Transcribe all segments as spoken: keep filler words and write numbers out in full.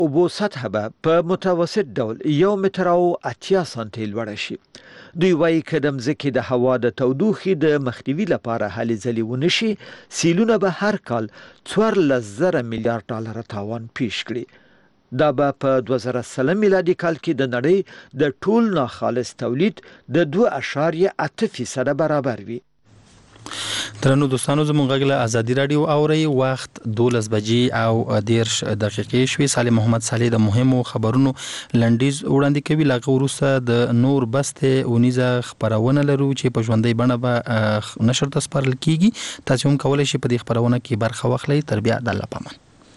اوبو سطح به په متوسط ډول یو متر او اتیا سانتي لوړه شي. دوی وایي که د مځکې د هوا د تودوخې د مخنیوي لپاره هلې ځلې ونه شي، سیلونه به هر کال څوارلس زره میلیارډ ډالره تاوان پیښ کړي. دا به په دوه زره سلم میلادي کال کې د نړۍ د ټول ناخالص تولید د دوه اعشاریه اته فیصده برابر وي. درنو دوستانو، زموږ غږ له ازادي رادیو اوري. وخت دولس بجې او دیرش دقیقې شوي. صالح محمد صالح د مهمو خبرونو لنډیز وړاندې کوي. له هغه وروسته د نور بسته اونیزه خبرونه لرو چې په ژوندۍ بڼه به نشر ته سپارل کیږي. تاسو هم کولای شئ په دې خبرونه کې برخه واخلئ. تر بیا د الله پامان.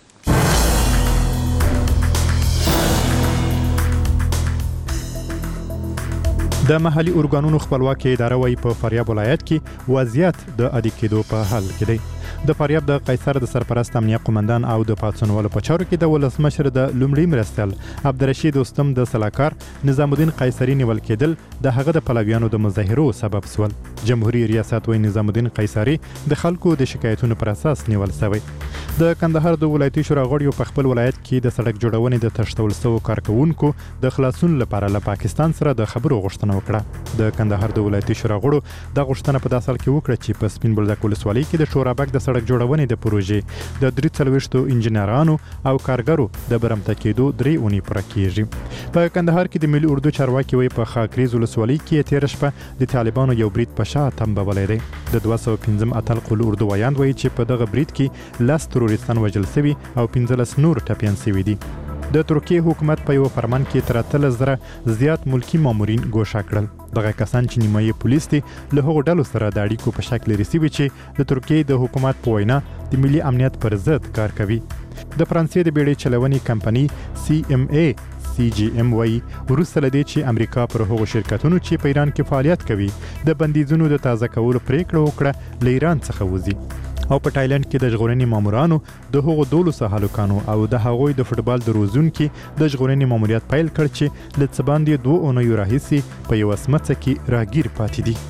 د محلي ارګانونو خپلواکي اداره وايي په فاریاب ولایت کې وضعیت د عادي کېدو په حال کې دی. د فاریاب د قیصر د سرپرست امنیه قومندان او د پاتسونوالو په چارو کې د ولسمشر د لومړي مرستیال عبدالرشید دوستم د سلاکار نظام الدین قیصری نیول کېدل د هغه د پلویانو د مظاهرو سبب سول. جمهوریت ریاست وایي نظام الدین قیصری د خلکو د شکایتونو پر اساس نیول شوی. د کندهار د ولایتي شورا غړیو په خپل ولایت کې د سړک جوړونې د تشتول سوو کارکونکو د خلاصون لپاره له پاکستان سره د خبرو غوښتنه وکړه. د کندهار د ولایتي شورا غړو د غوښتنه په داسل کې وکړه چې په سپین بولدک ولسوالۍ کې د شورابک د سړک جوړونې د پروژې د درې څلوېښتو انجنیرانو او کارګرو د برمته کېدو درې اونۍ پوره کېږي. په کندهار کې د ملي اردو چارواکي وایي په خاکریز ولسوالۍ کې تېره شپه د طالبانو یو برید په شا تمبولی دی. د دوه سوه پنځم اتل قول اردو ویاند وایي چې په دغه برید کې لس تروریستان وژل شوي او پنځلس نور ټپیان شوي دي. د ترکیې حکومت په یو فرمان کې تر اتلس زره زیات ملکی مامورین ګوښه کړل. دغه کسان چې نیمایي پولیس دي له هغو ډلو سره د اړیکو په شکل رسیوي چې د ترکیې د حکومت په وینا د ملي امنیت پر ضد کار کوي. د فرانسې د بیړۍ چلونې کمپنۍ سی ام ای سی جی ام وایي وروسته له دې چې امریکا پر هغو شرکتونو چې په ایران کې فعالیت کوي د بندیزونو د تازه کولو پریکړه وکړه له ایران څخه وځي. او په تایلند کې د ژغورنې مامورانو د هغو دولسو هلکانو او د هغوی د فوټبال د روزونکي د ژغورنې ماموریت پیل کړ چې له څه باندې دوه اونیو راهیسې په یوه سمڅه کې راګیر پاتې دي.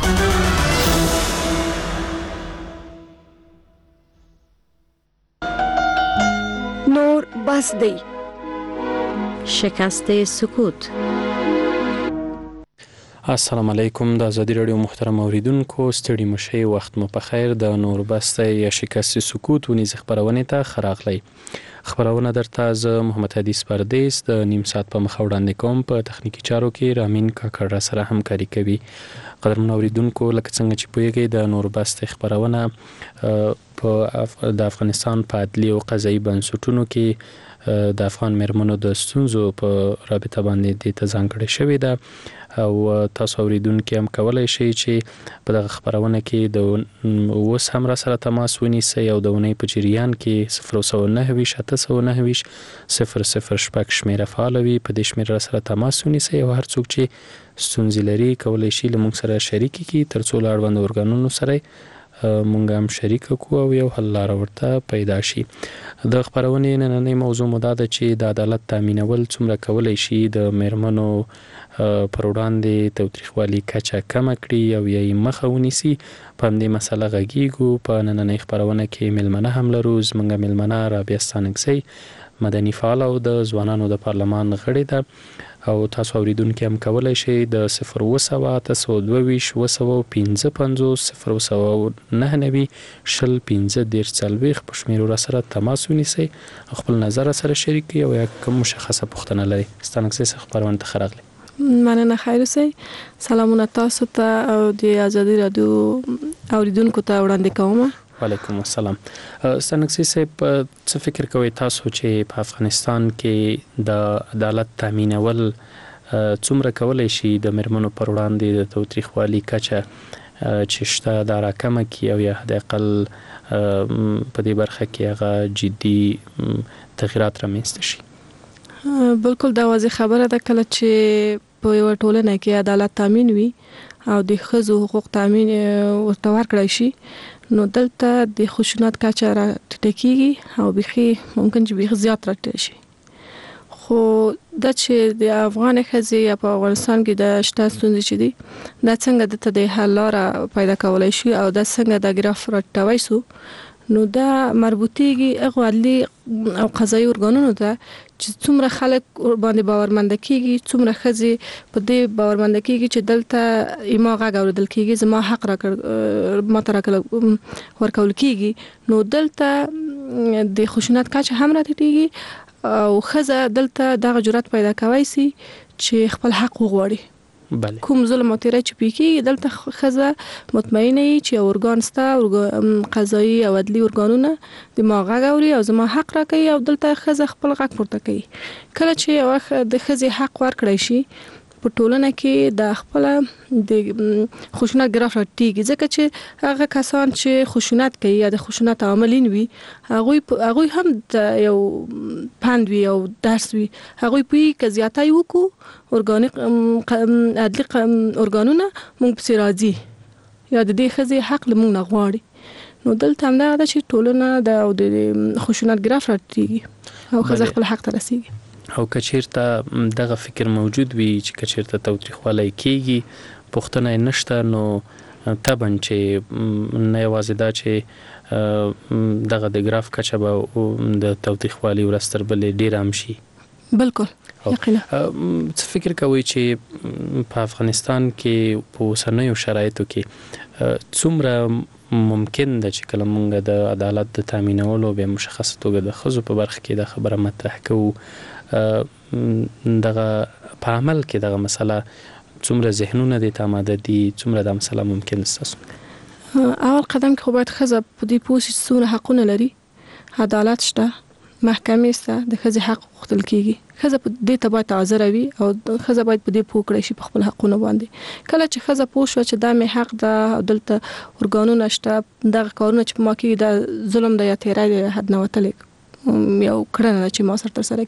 نور بس دی. شکست سکوت. السلام علیکم. د ازادي رادیو محترم اوریدونکو، ستړي مشئ، وخت مو په خیر. د نور بسته یا شکست سکوت ونیز خبرونه ته خراغلی. خبرونه درته زه محمد حدیث پردیس د نیم ساعت په مخ وړاندې کوم. په تخنیکی چارو کې رامین کاکړ را سره همکاري کوي. قدرمن اوریدونکو، لکه څنګه چې پوهیږئ د نور بسته خبرونه په د افغانستان په عدلي او قضایي بنسټونو کې د افغان مېرمنو د ستونزو په رابطه باندې د ځانګړې شوې ده او تاسو اوریدونکو هم کولای شئ چې په دغه خبرونه کې د اوس هم را سره تماس ونیسئ او د اونۍ په جریان کې صفر سوه نهه ویشت اته سوه نهه ویشت صفر صفر شپږ شمېره فعاله وي. په دې شمېره را سره تماس ونیسئ او هر څوک چې ستونزې لري کولای شي له موږ سره شریک کړي تر څو له اړوند ارګانونو سره مونږ هم شریک کو او یو حل لاره ورته پیدا شي. د خبرونې نننۍ موضوع مو دا ده چې د عدالت تامینول څومره کولای شي د مېرمنو پر وړاندې تاوتریخوالي کچه کمه کړي او یې مخه ونیسي. په همدې مسله غږیږو. په نننۍ خبرونه کې مېلمنه هم لرو. زموږ مېلمنه رابعه ستانکزۍ مدني فعال او د ځوانانو د پارلمان غړې ده او تاسو اوریدونکو هم کولای شئ د صفر اووه سوه اته سوه دوه ویشت اووه سوه پنځه پنځوس صفر اووه سوه نهه نوي شل پنځه دېرش څلوېښت په شمېرو را سره تماس ونیسئ او خپل نظر سره شریک کړئ او یا کوم مشخصه پوښتنه لرئ. ستانکزۍ څخه خبرونه ته ښه راغلی. مننه. خیر اوسئ. سلامونه تاسو ته او د ازادي رادیو اوریدونکو ته وړاندې کوم. وعلیکم السلام. ستانکزۍ صاحب، څه فکر کوئ تاسو چې په افغانستان کې د عدالت تامینول څومره کولای شي د مېرمنو پر وړاندې د تاوتریخوالي کچه چې شته دا راکمه کړي او یا حداقل په دې برخه کې هغه جدي تغییرات رامنځته شي؟ بالکل دا واضح خبره ده. کله چې په یوه ټولنه کې عدالت تامین وي او د ښځو حقوق تامین ورته ورکړی شي نو دلته د خشونت کچه را ټیټه کېږي او بیخي ممکن چې بیخي زیات را ټیټه شي. خو دا چې د افغان ښځې یا په افغانستان کې د شته ستونزې چې دي دا څنګه دته د حل لاره پیدا کولی شي او دا څنګه د ګراف را ټیټوی سو نو دا مربوطیږي هغو عدلي او قضایي ارګانونو ته چې څومره خلک باندې باورمند کیږي، څومره ښځې په دې باورمند کیږي چې دلته ایما غږ اوریدل کیږي، زما حق را کړ ما تر کله ورکول کیږي، نو دلته د خشونت کچه هم راټیټیږي او ښځه دلته دغه جرأت پیدا کوي سي چې خپل حق وغواړي. بله. کوم ظلم او تیری چې پکې دلته ښځه مطمئنه وي چې اورګان ستا قضایي او عدلي اورګانونه د ما غږ اوري او زما حق راکوي او دلته ښځه خپل غږ پورته کوي. کله چې یو د ښځې حق ورکړی شي په ټولنه کې د خپل د خشونت ګراف راټیږي، ځکه چې هغه کسان چې خشونت کوي یا د خشونت عاملین وي هغه هغه هم د یو پند وي او درس وي، هغه په کې زیاتای وکړو اورګانیک عدلي اورګانونه موږ په راځي یا د دې ښځې حق لمون نه غواړي. نو دلته هم دا چې ټولنه د خشونت ګراف راټیږي او ښځه خپل حق ته رسیږي. او کچیرته دغه فکر موجود وي چې کچیرته تاوتریخوالی کیږي پوښتنه نشته، نو طبعا چې نه یوازې دا چې دغه د ګراف کچه به د تاوتریخوالي ورستر بلې ډیر هم شي. بالکل یقینا. څه فکر کوي چې په افغانستان کې په اوسنیو شرایطو کې څومره ممکن ده چې کله موږ د عدالت د تامینولو به مشخصه توګه د ښځو په برخه کې د خبره مطرح کوو، دغه په عمل کې دغه مسله څومره ذهنونه دي تاماده دي، څومره د مسله ممکن استاسو؟ اول قدم کې خو باید ښځه په دې پوه شي چې څومره حقونه لري، عدالت شته، محکمې شته، د ښځې حق غوښتل کیږي. ښځه په دې ته باید حاضره وي او ښځه باید په دې پوه کړی شي په خپل حقونه باندې. کله چې ښځه پوه شوه چې دا مې حق ده او دلته اورګانونه شته، دغه کارونه چې په ما کېږي دا ظلم ده یا تیری دی حد نه وتلی یو کړنه ده چې ما سره ترسره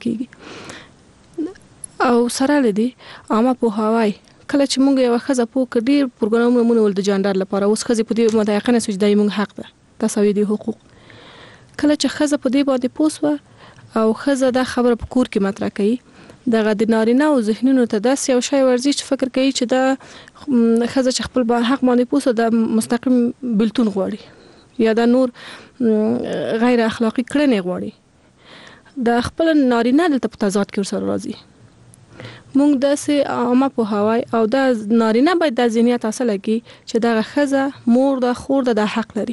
کیږي او سره لدی عامه پوهاوی. کله چې موږ یو ښځه پوه کړ ډیر پروګرامونه مونږ ول د جاندار لپاره، اوس ښځه په دې متيقنه سوچ دی موږ حق ده تساوي دي حقوق. کله چې ښځه په دې باندې پوسوه او ښځه دا خبره په کور کې مطرح کړي، دغه د نارینه او ذهنونو ته داسې یو شی ورزي چې فکر کوي چې دا ښځه چې خپل حق باندې پوسه د مستقیم بلتون غواړي یا دا نور غیر اخلاقی کړنې غواړي، د خپل نارینه دلته په تضاد کې ورسره راځي. موږ داسې عامه پوهاوی او دا نارینه باید د ذهنیت اصله کې چې دغه ښځه مور د خور د حق لري.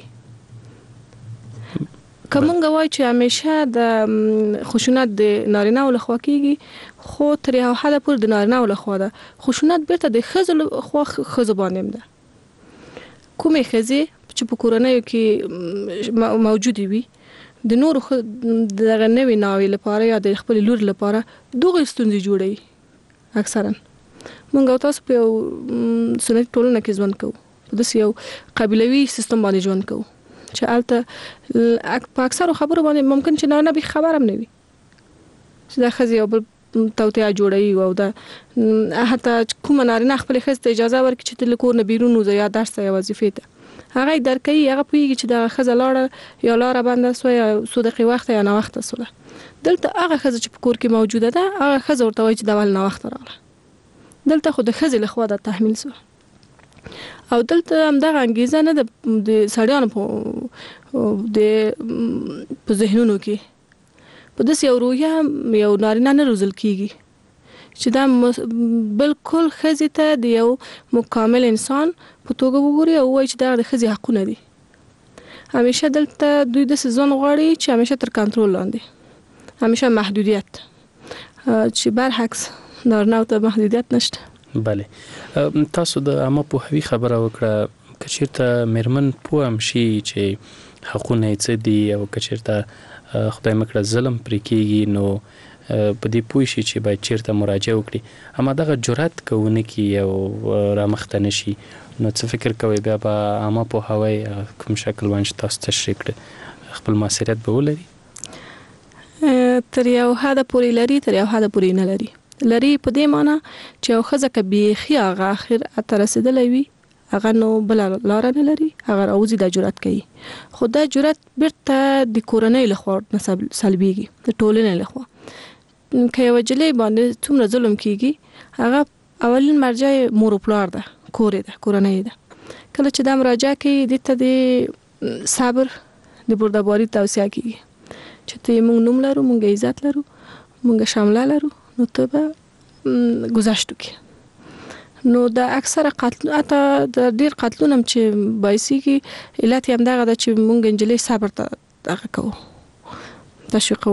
کومه وای چې همیشه د خشونت د نارینه ول خوا کېږي، خو تر یو حد پورې د نارینه ول خوا ده، خشونت بیرته د ښځو خوا ښځو باندې ده. کومې ښځې چې په کورنۍ کې موجود وي د نور دغه نوې ناوې لپاره یا د خپل لور لپاره دغه ستونزې جوړي. اکثرا موږ او تاسو په سنت ټولنه کې ژوند کوو، په داسې یو قبیلوي سیستم باندې ژوند کوو چې البته په اکثر خبرو باندې ممکن چې نه به خبر هم نه وي چې دا ښځې یو بل توطئه جوړوي او دا حتی کوم نارینه خپل ښځې ته اجازه ورکړي چې د کور نه بیرون وځي یا درس یا وظیفې ته، هغه درکې هغه پوهیږي چې دا ښځه لاړه یا لاره بنده سو یا سو دقیقه وخت یا نه وخت سوله. دلته هغه ښځه چې په کور کې موجوده ده هغه ښځه ورته وایي چې دا ول نه وخت راغله. دلته خو د ښځې له خوا د تحمیل سو او دلته هم دغه انګیزه نه د سړیانو په د په ذهنونو کې په داسې یو روحیه یو نارینه نه روزل کیږي چې دا بالکل ښځې ته د یو مکمل انسان په توګه وګوري او وایي چې دا د ښځې حقونه دي. همیشه دلته دوی د سيزون غواړي چې همیشه تر کنټرول لاندې، همیشه محدودیت، چې برعکس نارینه ته محدودیت نشته. بله. تاسو د عامه پوهاوی خبره وکړه، کچیرته مرمن پوه هم شي چې حقونه یې څه دي او کچیرته خدای مکړه ظلم پرې کېږي نو په دې پوه شي چې باید چیرته مراجعه وکړي، اما دغه جرأت کوونکی او رامخته نشي، نو څه فکر کوي بیا به عامه پوهاوی کوم شکل باندې تاسو تشریح کړئ خپل موثریت به ولري؟ تر یو حد پورې لري، تر یو حد پورې نه لري. لري په دې معنی چې یو ښځه که بیخي هغه اخر ته رسېدلی وي هغه نو بل لار نه لري، هغه راوځي د جرأت کوي، خو دا جرأت بیرته د کورنۍ لخوا سلبیږي، د ټولنې لخوا. که یو جلې باندې څومره ظلم کیږي هغه اولین مرجع مور او پلار ده، کور ده، کورنۍ ده. کله چې دا مراجعه کوي دته د صبر د بردباری توصیه کوي چې ته موږ نوم لرو، موږ عزت لرو، مونږ شامله لرو نو ته به گذشت وکړي. نو د اکثره قتل اته د ډیر قتلونه چې بایسي کې علت هم دغه د چې مونږ انجلې صبر ته دغه کوو تشویقو.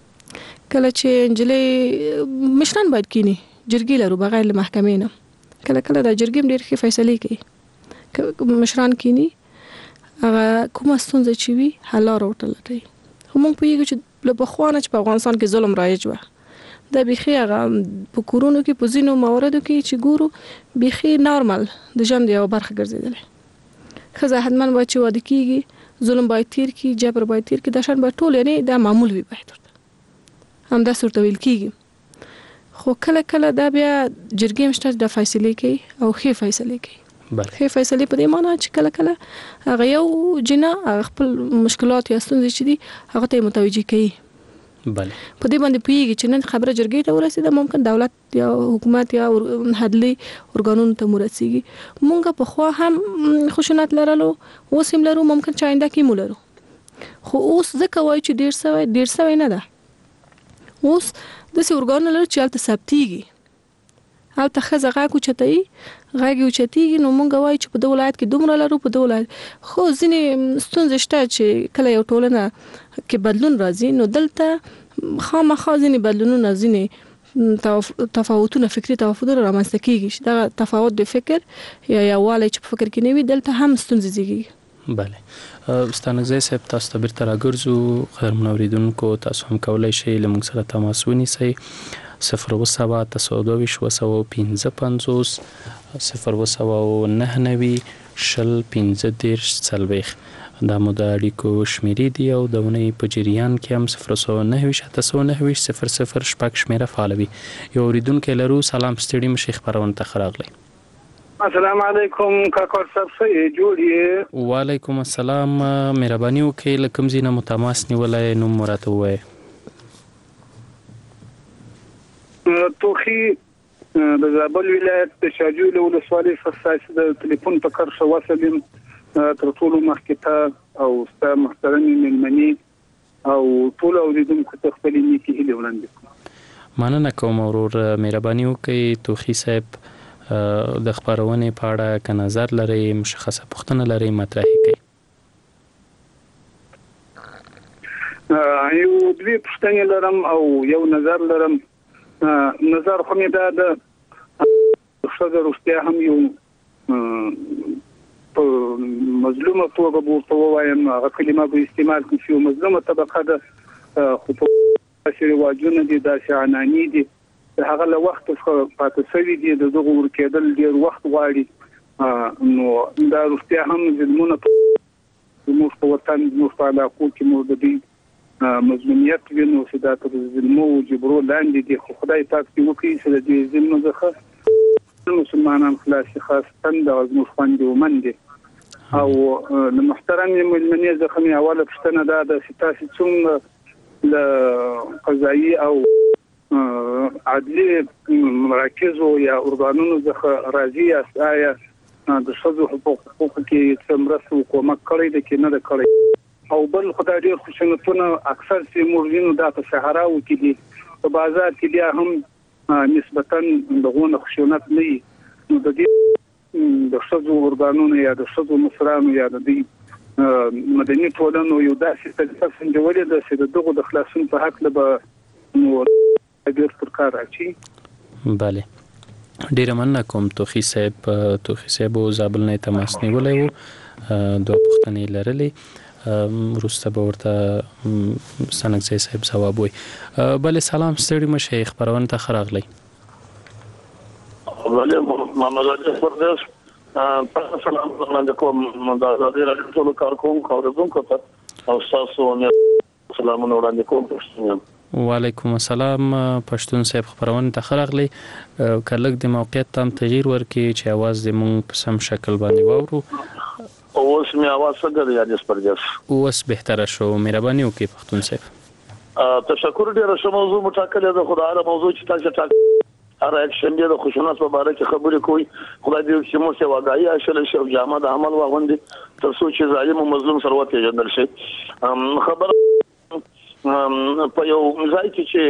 کله چې انجلې مشران باید کینی جرګې لرو بغیر له محکمې نه، کله کله د جرګې ډیر ښه فیصله کوي مشران کینی هغه کومه ستونزه چې وي حل راوړل لټي. خو مونږ پوهیږو چې له بخوانه چې په افغانستان کې ظلم رایج و د بيخي هغه په کورونو کې په ځینو مواردو کې چې ګورو بيخي نارمل د ژوند یو برخه ګرځیدل. خزه حتمن باید چې واده کیږي ظلم باید تیر کی جبر باید تیر کی د شان باید ټول یعنی دا معمول وي باید هم دا صورت ویل کیږي. خو کله کله دا بیا جرګې مشته د فیصله کوي او خې فیصله کوي. بله خې فیصله په دې معنی چې کله کله هغه یو جنا خپل مشکلات یا ستونزې چې دي هغه ته متوجي کوي. بله په دې باندې پیږي چې نن خبره جرګې ته ورسېده ممکن دولت یا حکومت یا حدلي ارګانونو ته ورسېږي. مونږ په خوا هم خشونت لرلو اوس هم لرو ممکن چې آینده کې مو لرو. خو اوس ځکه وایي چې ډیر سوی ډیر سوی نه ده. اوس د سي ارګان لرو چې الته ثبتيږي الته خزه غاکو چتای غاګي چتيږي نو مونږ وایي چې په د ولایت کې دومره لرو په د ولایت خو ځینې ستونزې شته چې کله یو ټولنه کې بدلون راځي نو دلته خامخا ځینې بدلونونه ځینې تفاوتونه فکری تفاوتونه رامنځته کیږي چې دا تفاوت د فکر یا یووالی چې په فکر کې نه وي دلته هم ستونزې زیږي. بله ستانګزی صاحب تاسو ته بیرته راګرځو. خیر منوریدونکو تاسو هم کولای شئ له موږ سره تماس ونیسئ صفر و سبا تاسو دویش و سو پنځه پنځوس صفر و سو نه نوي شل پنځه دیرش څلوېښت دا مو د اړیکو شمیرې دي او د ونې په جریان کې هم صفر سو نه ویش اته سو نه ویش صفر صفر شپږ شمیره فعالوي. یو اوریدونکی لرو. سلام ستړي مشي خبرونه ته خراغلی. السلام علیکم کاکا صاحب څه جوړی؟ وعلیکم السلام. مهرباني وکړئ له کوم ځای نه مو تماس نیولی نوم مو راته ووایئ. توخی د زابل ولایت د شاجوی له ولسوالۍ څخه د ټلیفون په کار شو وسلم تر ټولو مخکې ته او ستاسو محترمي ملمني او ټول اوریدونکو ته خپل نیکی هیله وړاندې کوم. مننه کوم ورور. مهرباني وکړئ توخی صاحب د خبرونې په اړه که نظر لرئ مشخصه پوښتنه لرئ مطرح کړئ. یو دوی پوښتنې لرم او یو نظر لرم. نظر خو مې دا د ښځه روغتیا هم یو په مظلومه توګه ورته ووایم هغه کلمه به استعمال کړم چې یو مظلومه طبقه ده خو په داسې رواجونه دي داسې عنعنې دي د هغه له وخت څخه پاتې شوي دي د دغه ورکېدل ډېر وخت غواړي. نو دا روغتیا هم ظلمونه زموږ په وطن زموږ په علاقو کې مو د دوی مظلومیت وینو چې دا تر ظلمو جبرو لاندې دي. خو خدای پاک دې وکړي چې د دې ظلم څخه مسلمانان خلاصي خاصه د زموږ خوندې ومندي. او د محترم ملمنې څخه مې اوله پوښتنه دا ده چې تاسو څومره له قضایي او عدلي مراکزو یا ارګانونو څخه راځي آیا د ښځو حقوقو کې څه مرسته او کومک کړی دی کې نه ده کړی؟ او بل خدای ډېر خشونتونه اکثر چې مورجینو دا په صحراو کې دي په بازار کې بیا هم نسبتاً دغونه خشونت نه وي. نو د دې د ښځو ارګانونو یا د ښځو مشرانو یا د دې مدني ټولنو یو داسې طریقه سنجولې ده چې د دغو د خلاصون په حق به نو ډېر پر کار راځي. بله ډېره مننه کوم توخی صاحب. توخی صاحب زابل نه تماس نیولی و دوه پوښتنې لرلې وروسته به ورته ستانګزی صاحب ځواب وایي. بله سلام ستړي مشئ خبرونه ته ښه راغلی. بله محمد راجع پردیس تاسو سلام وړاندې کوم د ازادي راډیو ټولو کارکونکو اوریدونکو ته او تاسو سلامونه وړاندې کوم. وعلیکم السلام. پښتون صاحب خبرونه ته ښه راغلی. که لږ د موقعیت ته هم تغییر ورکړي چې اواز دې مونږ په سم شکل باندې واورو. اوس مې اواز څنګه دی یادس پردیس؟ اوس بهتره شو. مهرباني وکړئ پښتون صاحب. تشکر ډیر شه. موضوع مټاکلې ده خدای را موضوع چې تاسو ټاک هر اکشن دی د خشونت په اړه کې خبرې کوي. خدای دې چې مو څه واقعي اشل شي او جامه د عمل واغوندي تر څو چې ظالم او مظلوم سره وته جندل شي. خبر په یو ځای کې چې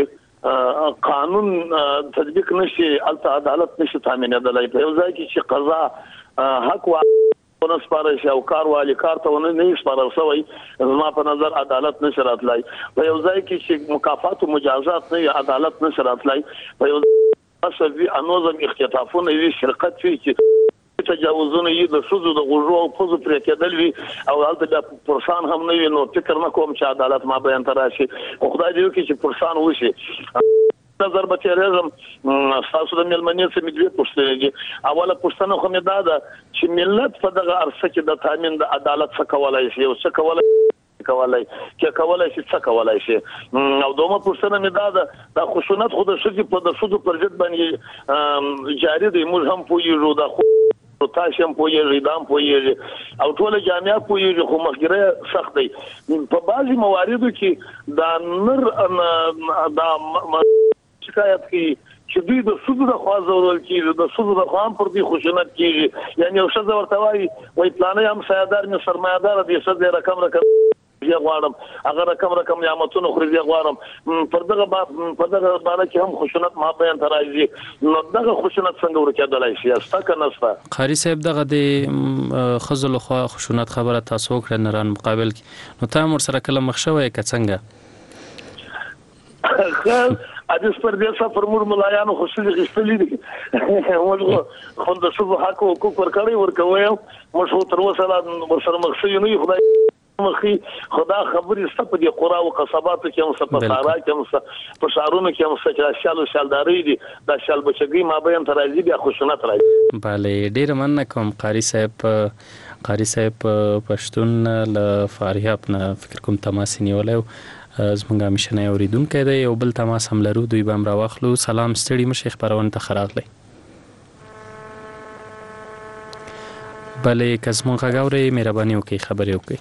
قانون تطبیق نشي الته عدالت نشي تامینېدلای په یو ځای کې چې قضا حق وا ونه سپارل شي او کار والی کار ته ونه نه سپارل شوی زما په نظر عدالت نشي راتلای په یو ځای کې چې مکافات او مجازات نه عدالت نشي راتلای په یو اصل وی انوزم اختطافونه وی شرکت وی چې تجاوزونه یې د سوزو د غوړو او پوزو پرې کېدل وی او هلته د پرسان هم نه وي نو فکر نه کوم چې عدالت ما بیان تراشي او خدای دې وکړي چې پرسان وشي نظر به تیرېزم تاسو د ملمنې څخه مې پوښتنه دي اوله پوښتنه خو مې دا ده چې ملت په دغه عرصه کې د تامین د عدالت څخه کولای شي او څه کولای کولای کې کولای شي څه کولای شي او دومره پوښتنه مې دا ده د خشونت خو د شذ په د شذ پر ضد باندې جاری دی موږ هم پویږو د خو تاسو هم پویږئ دام پویږئ او ټول جامعه پویږي خو مخګره سخت دی په بعضي مواردو کې د نر د شکایت کی چې دوی د سود د خوازول کیږي د سود د خوام پر دي خشونت کیږي یعنی او شذ ورته وایي وای پلانې هم سیادار نه سرمایدار دي شذ رقم رقم یې غواړم هغه رقم رقم نعمتونو خوري غواړم پر دغه په دغه باندې کې هم خشونت ما بیان ترایي نو دغه خشونت څنګه ورکېدلای شي استا کنه استا قاری صاحب دغه د خزل خو خشونت خبره تاسو کړ نران مقابل نو تاسو ور سره کله مخ شوی ک څنګه حدیث پر دې سفر مور ملایانو خوشالي غشتلې دي موږ خو د څه حق او حقوق ورکړي ورکوي موږ تر وسه ورسره مخشي نه خدای مخي خدا خبرې ست په دې قرا او قصباتو کې هم ست په سارا کې هم ست په شهرونو کې هم ست چې شالو شالداري دي د شال بچګي ما بیان ترازی بیا خوشنت راځي bale ډیر مننه کوم قاری صاحب قاری صاحب پښتون ل فاریاب نه فکر کوم تماس نیولای زمونږه مشنه اوریدونکو دی یو بل تماس هم لرو دوی به امر واخلو سلام ستړي مشه خبرونه ته خراغلی بلې کزمون غاوري مهرباني وکي خبرې وکي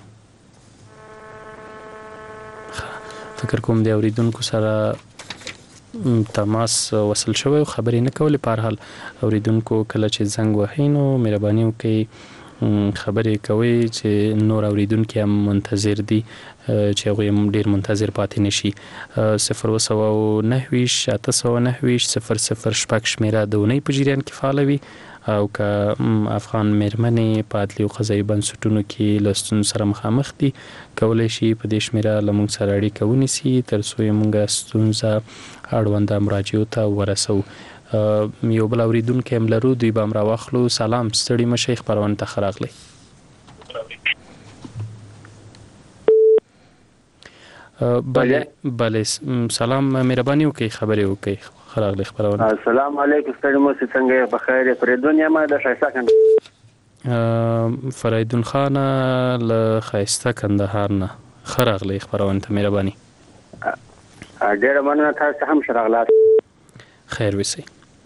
فکر کوم دی اوریدونکو سره تماس وصل شوی خبرې نه کولې په هر حال اوریدونکو کله چې زنګ وهینو مهرباني وکي خبرې کوي چې نور اوریدونکو هم منتظر دي چې هغه ډیر منتظر پاتې نشي صفر وسو نهویش تاسو نهویش صفر صفر شپږ شمیره د ونې په جریان کې فعالوي او که افغان مېرمنې په عدلي او قضایي بنسټونو کې له ستونزو سره مخامخ دي کولی شي په دې شمیره له موږ سره اړیکه ونیسي تر څو یې موږ ستونزه اړونده مراجعو ته ورسو یو بل اوریدونکو هم لرو دوی به هم راواخلو سلام ستړي مشه خبرونه ته خراغلی بله بله سلام مهرباني وکي خبرې وکي خراغلی خبرونه السلام علیکم ستړي مشه څنګه په خیر پر دنیا ما د شایسته کند فریدون خان له خایسته کندهار نه خراغلی خبرونه ته مهرباني ډېر مننه تاسو هم شراغلات خیر وسی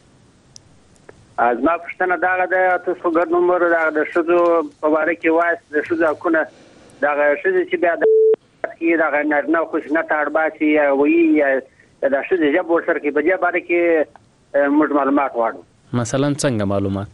از ما پښتنه داغه د تاسو ګر نمبر داغه د شذو په واره کې وایس د شذو کونه داغه شذو چې بیا د کې داغه نرنه خوشنه تاړباسي وی د شذو جبر سره کې بیا باندې کې موږ معلومات واړو مثلا څنګه معلومات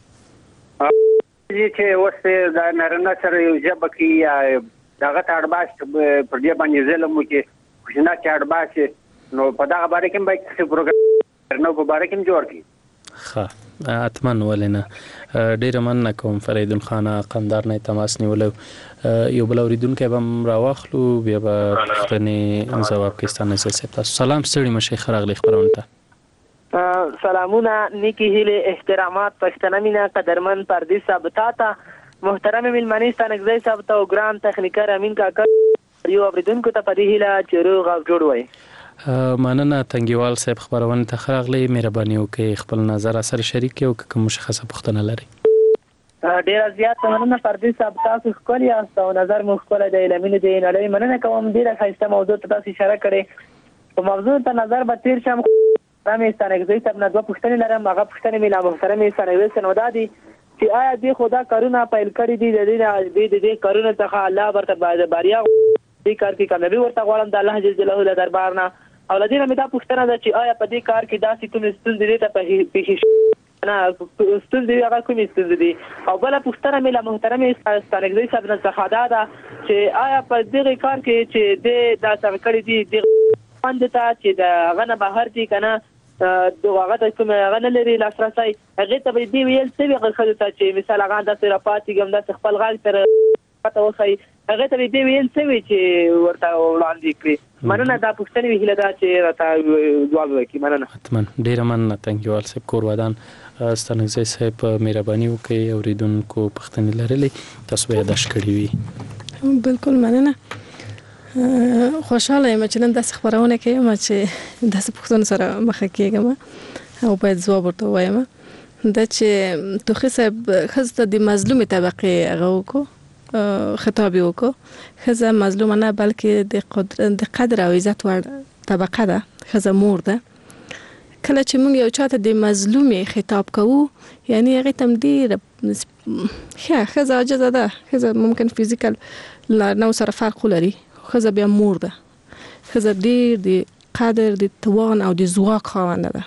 چې وسه د نرنه سره یو جبر کې داغه تاړباس پر دې باندې زلم کې خوشنه تاړباسي نو په داغه باندې کې باید څه پروګرام نو په باندې کې جوړ کی ښه اتمن ولنه ډیر مننه کوم فریدون خان قندار نه تماس نیولو یو بل اوریدونکو به راواخلو بیا به پښتني جواب کېستانه سره تاسو سلام ستړي مشه خراغلی خبرونه ته سلامونه نیکی هیله احترامات پښتنه مینا قدرمن پردیس صاحب تا محترم ملمنی ستانګزی صاحب ته ګرام تخنیکر امین کاکا یو اوریدونکو ته پدې هیله چیرو غو جوړ وای مننه تنګیوال صاحب خبرونه ته خراغلی مهرباني وکي خپل نظر اثر شریک او کوم مشخصه پښتنه لري ډیر زیات مننه پردیس صاحب تاسو خپل یاست او نظر مو خپل د علمي دی نه مننه کوم ډیره خاصه موضوع ته تاسو اشاره کړې په موضوع ته نظر به تیر شم رامي ستانګزی صاحب نه دوه پښتنې لرم هغه پښتنې ملا محترم ستانګزی سنودادي چې آیا دې خدا کارونه پیل کړی دي د دې د دې کارونه څخه الله ورته باریا دې کار کې کامیابی ورته غواړم د الله جل جلاله له دربار نه او لدینا مې دا پوښتنه ده چې آیا په دې کار کې داسې کوم ستونزې دي ته په پیښې نه ستونزې هغه کومې ستونزې دي او بل پوښتنه مې له محترم ستانګزی صاحب نه څخه دا ده چې آیا په دې کار کې چې دې دا څنګه کړی دي باندې ته چې د هغه نه بهر دي کنه دغه ته کوم هغه نه لري لاسرسي هغه ته به دی ویل څه ویل خلک ته چې مثال هغه د سرپاتي ګم د خپل غاړه تر پته وخی هغه ته دی ویل څه وی چې ورته وړاندې کړی مننه دا پښتني ویل دا چې راته جواب وکړي مننه اتمن ډیر مننه تانک یو السب کور ودان ستنګزي صاحب مهرباني وکړي اوریدونکو پښتني لرلې تاسو به یاداش کړی وي بالکل مننه خوشاله یم چې نن د خبرونه کوم چې د پښتون سره مخ کېږم او باید ځواب ورته وایم دا چې توخي صاحب خزته د مظلومه طبقه هغه وکړو خطاب وکړو خزه مظلومه نه بلکې د قدرت د قدر او عزت ور طبقه ده خزه مور ده کله چې موږ یو چاته د مظلومه خطاب کوو یعنی هغه تم ډیر ښه خزه عاجزه ده خزه ممکن فزیکل نو سره فرق لري خزه بیا مور ده خزه ډیر د قدر د توان او د ځواک خاوند ده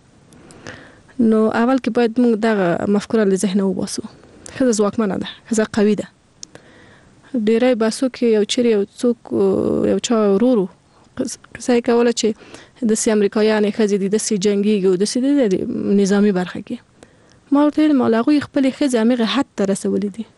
نو اول کې باید موږ دغه مفکوره له ذهن وباسو خزه ځواکمنه ده خزه قوي ده ډیرای باسو کې یو چیرې یو څوک یو چا ورورو قصه کوله چې د سی امریکایانو خزه د سی جنگي او د سی د نظامی برخه کې ما ورته مالغوی خپل خزه امغه حد ته رسولې دي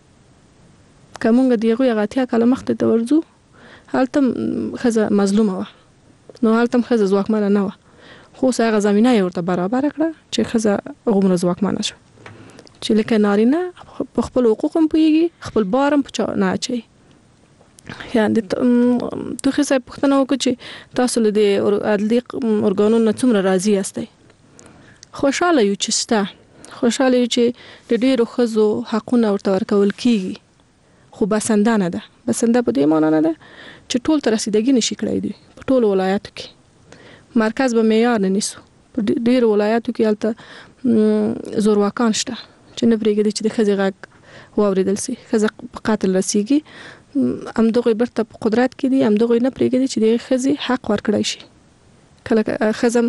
کومه دیغه غاتیا کله مخته ته ورزو هلته خزه مظلومه و نو هلته خزه ځواکمنه نه و خو هغه زمينه ورته برابر کړه چې خزه غومره ځواکمنه شو چې لکه نارینه په خپل حقوقم پويږي خپل بارم په نه اچي یعنی ته خزه پښتنه وکړي چې تاسو له دې عدلي ارګانونو څومره راضي یاستئ خوشاله یو چې ستا خوشاله یو چې د ډیرو خزو حقونه ورته ورکول کیږي خو بسندانه ده بسنده په دې معنی نه ده چې ټول تر رسیدګي نشي کړای دي په ټول ولایتو کې مرکز به معیار نه نیسو په ډیر ولایتو کې البته زورواکان شته چې نه پرېږدي چې د خزې غږ واوریدل شي خزه په قاتل رسیږي هم دغه برته په قدرت کې دي هم دغه نه پرېږدي چې د خزې حق ورکړای شي کله خزم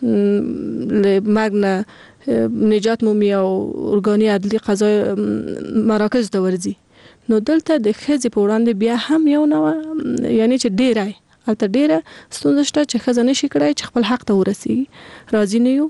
له ماګنه نجات مومي او ارګاني عدلي قضا مراکز ته ورځي نو دلته د خزې په وړاندې بیا هم یو نو یعنی چې ډیرای البته ډیره ستونزه شته چې خزه نشي کړای چې خپل حق ته ورسیږي راځي نه یو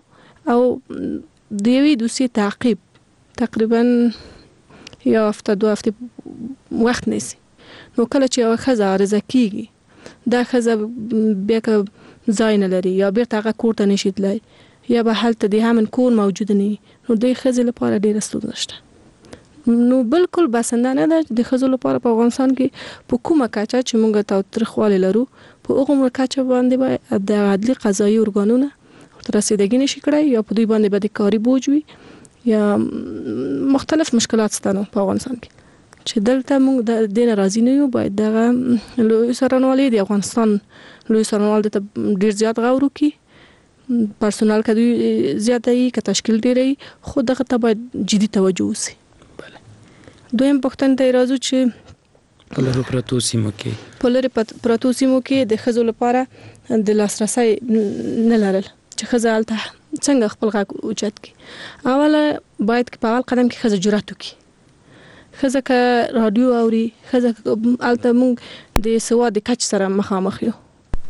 او د یوې دوسي تعقیب تقریبا یو هفته دوه هفته وخت نیسي نو کله چې یو خزه عارضه کیږي دا خزه بیا که ځای نه لري یا بیرته هغه کور ته نشي تللی یا به هلته د همن کور موجود نه نو د خزې لپاره ډیره ستونزه شته نو بالکل بسنده نه ده د خزو لپاره په افغانستان کې په کومه کچه چې موږ ته ترخواله لرو په هغه کچه باندې به د عدلي قضایي ارګانونه تر رسیدګي نشي کړای یا په دوی باندې به د کاري بوج وي یا مختلف مشکلات ستانو په افغانستان کې چې دلته موږ د دین راضي نه یو باید دغه لوی سرنوالي د افغانستان لوی سرنوال د ډیر زیات غوړو کې پرسونل کډوي زیاتای ک تشکیل ډیری خو دغه ته باید جدي توجه وشي دویم پښتون ته راځو چې په لرو پراتو سیمو کې په لرو پراتو سیمو کې د خزو لپاره د لاسرسي نه لرل چې خزه الته څنګه خپل غږ اوچت کی اوله باید په اول قدم کې خزه جرأت وکړي خزه ک رادیو اوري خزه الته موږ د سواد کچ سره مخامخ یو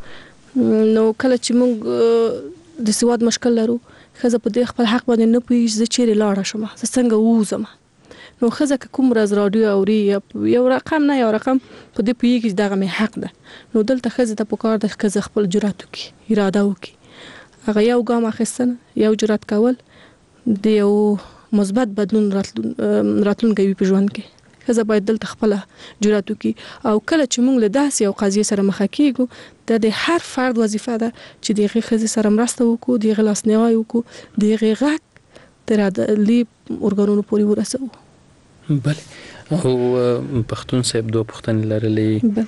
نو کله چې موږ د سواد مشکل لرو خزه په دې خپل حق باندې نه پوي چې چیرې لاړه شم څنګه ووزم نو خزه کوم راز رادیو اوري یو رقم نه یو رقم په دې پیږي چې دغه مې حق ده نو دلته خزه ته پکار د خزه خپل جرأت وکي اراده وکي هغه یو ګام اخیستن یو جرأت کول د یو مثبت بدلون راتلون راتلون کوي په ژوند کې خزه باید دلته خپل جرأت وکي او کله چې موږ له داسې یو قضیه سره مخ کیږو د هر فرد وظیفه ده چې دغه خزه سره مرسته وکړو دغه لاسنیوي وکړو دغه غږ تر عدلي ارګانونو پورې ورسوو بله او پښتون صاحب دوه پښتنې لرلې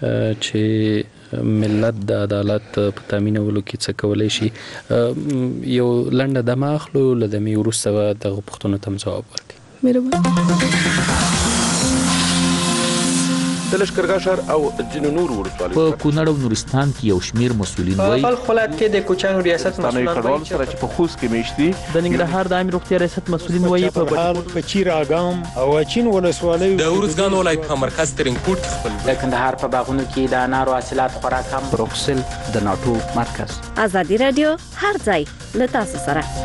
چې ملت د عدالت په تامینولو کې څه کولای شي یو لنډه دمه اخلو لدې مې ورسره د پښتون ته جواب ورکړي مهرباني د لښکرګاه ښار او ځینو نورو ولسوالیو په کونړ او نورستان کې یو شمېر مسؤلین وایي په بلخ ولایت کې د کوچیانو ریاست مسؤلان وایي سره چې په خوست کې میشتي د ننګرهار د عامه روغتیا ریاست مسؤلین وایي په بهار په چیر اګام او اچین ولسوالۍ د ورزګان ولایت په مرکز ترینکوټ کې خپل د کندهار په باغونو کې د انارو حاصلات خورا کم. بروکسل د ناټو مرکز. ازادي رادیو هر ځای له تاسو سره.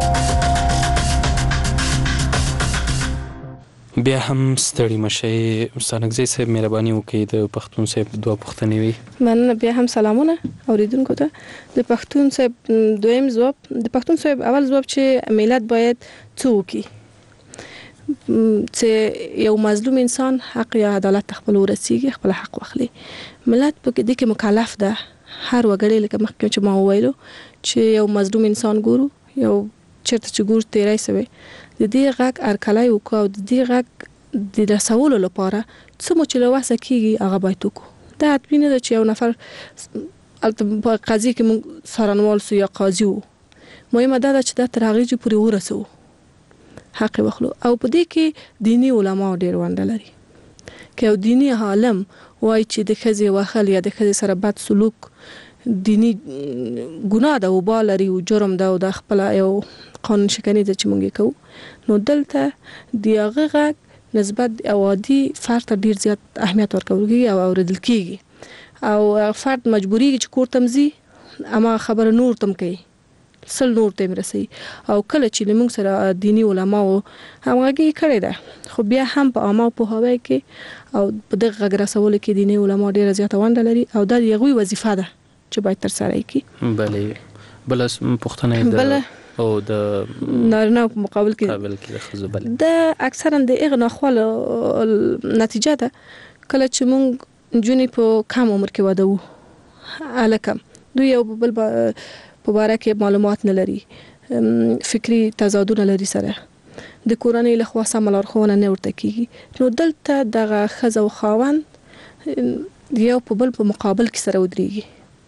بیا هم ستړي مشي سانګزي صاحب مهرباني وکړئ د پښتون صاحب دوه پوښتنې وي. مننه. بیا هم سلامونه اوریدونکو ته. د پښتون صاحب دویم ځواب د پښتون صاحب اول ځواب چې ملت باید څه وکړي چې یو مظلوم انسان حق یا عدالت خپل ورسیږي خپل حق واخلي. ملت په دې کې مکلف ده هر وګړی لکه مخکې چې ما وویلو چې یو مظلوم انسان ګورو یو چرته چې ګور تیرای سوی د دې غږ ارکلای وکاو د دې غږ د رسولو لپاره څه مو چې له وسه کیږي هغه باید وکړو. دا حتمي نه ده چې یو نفر په قاضي کې موږ څارنوال سو یا قاضي وو. مهمه دا ده چې دا تر هغې چې پورې ورسوو حق واخلو. او په دې کې دیني علما ډېر ونډه لري. که یو دیني عالم وایي چې د ښځې وهل یا د ښځې سره بد سلوک دینی ګناه ده او با لري او جرم ده او د خپل یو قانون شکنی ده چې مونږ کوو، نو دلته د هغه غږ نسبت او عادي فرد ته ډیر زیات اهمیت ورکول کېږي او اوریدل کېږي او فرد مجبوریږي چې کور ته ځي اما خبره نور تم کوي سل نور ته مرسي. او کله چې موږ سره دینی علما او همغږي کړی ده خو بیا هم په عامه په هوای کې او په دغه غږ رسول کې دینی علما ډیر زیات ونډه لري او دا یوه وظیفه ده چې باید تر سره کړي. بله بل پښتنه ده او د نارینه په مقابل کې مقابل کې د ښځو بل د اکثرا د اغه ناخواله نتیجه ده کله چې موږ جونی په کم عمر کې واده وو الکه دوی یو بل په باره کې معلومات نه لري فکری تضادونه لري سره د کورنۍ له خوا سم لارښوونه نه ورته کیږي. نو دلته دغه ښځه او خاوند یو په بل په مقابل کې سره ودرېږي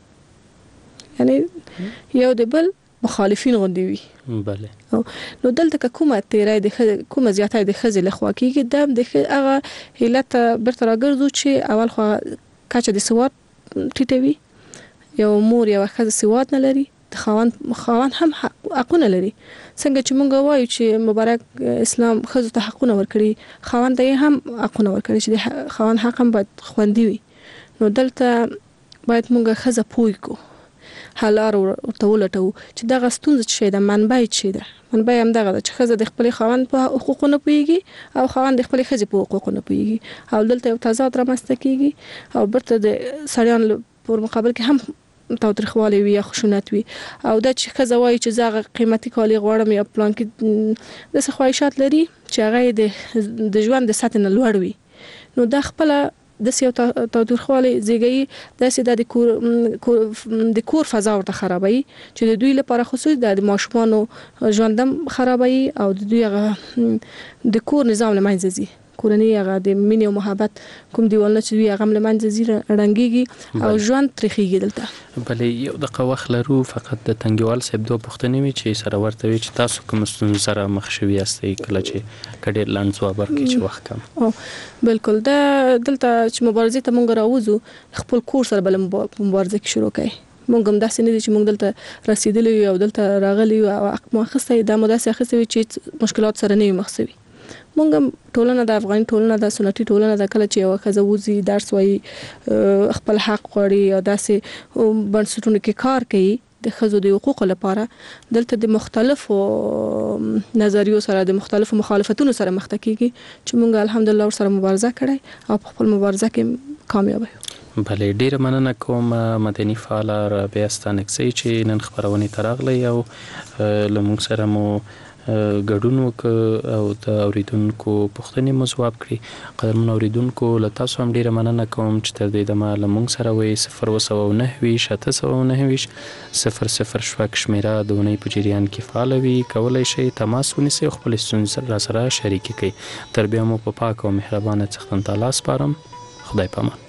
یعنی یو د بل مخالفین غوندي وي. بله نو دلته کومه تیرای د کومه زیاتای د خزې لخوا کیږي د د هغه هیلت برته راګرځو چې اول خو کاچه د سواد ټیټوي یو مور یو خزه سواد نه لري د خوان خوان هم حقونه لري څنګه چې مونږ وایو چې مبارک اسلام خزه ته حقونه ورکړي خوان ته هم حقونه ورکړي چې د خوان حق هم باید خوندي وي. نو دلته باید مونږ خزه پوي کو حلار ورته ولټو چې دغه ستونزه چې د منبع چې ده منبع هم دغه چې خزه د خپل خوان په حقوقونو پويږي او خوان د خپل خزه په حقوقونو پويږي او دلته یو تضاد رامنځته کیږي او برته د سړیان په مقابل کې هم تاوتریخوالی وي یا خشونت وي او د چې خزه وایي چې زغه قیمتي کالی غواړم یا پلان کې د خواهشات لري چې هغه د ژوند د سطح نه لوړ وي. نو د خپل د سیو تاوتریخوالی زیږي د د کور د کور فضا ورته خرابوي چې د دوی لپاره خصوصي د ماشومانو ژوندم خرابوي او د دوی د کور نظام لمنځه ځي کورنۍ هغه د مینې او محبت کوم دیوالونه چې دوی هغه لمنځه ځي رنګيږي او ژوند ترخیږي دلته. بلې یو دغه وخت لرو فقط د تنګوال صاحب دوه پوښتنې وي چې سره ورته وي چې تاسو کوم ستونزې سره مخ شوي یاستئ کله چې کډیر لاند ځواب ورکړي چې وخت کم. او بالکل دا دلته چې مبارزې ته مونږ راوځو خپل کور سره بل مبارزه کې شروع کړي مونږ هم داسې نه دي چې مونږ دلته رسیدلی او دلته راغلی او مخسته د مداسه خسته چې مشکلات سره نه مخسوي. مونږ ټولنه د افغاني ټولنه د سنتي ټولنه د کله چې یو خزوزي درس وایي خپل حق غواړي او داسې بنسټونو کې کار کوي د خزو د حقوقو لپاره دلته د مختلفو نظریو سره د مختلفو مخالفتونو سره مخ کېږي چې مونږ الحمدلله ور سره مبارزه کړې او په خپل مبارزه کې کامیاب یو. بلې ډیره مننه کوم مدني فعال رابعه ستانکزی چې نن خبرونه تراغلی او لمونږ سره مو ګډون وکړ او د اوریدونکو پوښتنې مو ځواب کړي. قدرمن اوریدونکو له تاسو هم ډیره مننه کوم چې تر دې دمه له موږ سره وئ. صفر اووه سوه نهه ویشت اته سوه نهه ویشت صفر صفر شپږ شمېره د اونۍ په جریان کې فعاله وي. کولی شئ تماس ونیسئ او خپلې ستونزې راسره شریکې کړئ. تر بیا مو په پاک او مهربانه څښتن تعالی سپارم. خدای پامان.